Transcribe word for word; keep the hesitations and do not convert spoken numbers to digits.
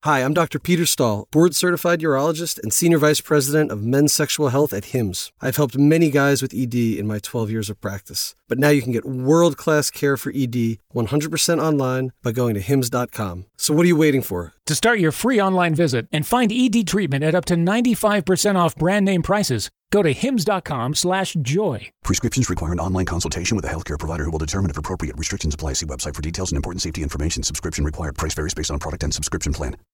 Hi, I'm Doctor Peter Stahl, board-certified urologist and senior vice president of men's sexual health at Hims. I've helped many guys with E D in my twelve years of practice. But now you can get world-class care for E D one hundred percent online by going to hims dot com. So what are you waiting for? To start your free online visit and find E D treatment at up to ninety-five percent off brand name prices, go to hims dot com slash joy. Prescriptions require an online consultation with a healthcare provider who will determine if appropriate. Restrictions apply. See website for details and important safety information. Subscription required. Price varies based on product and subscription plan.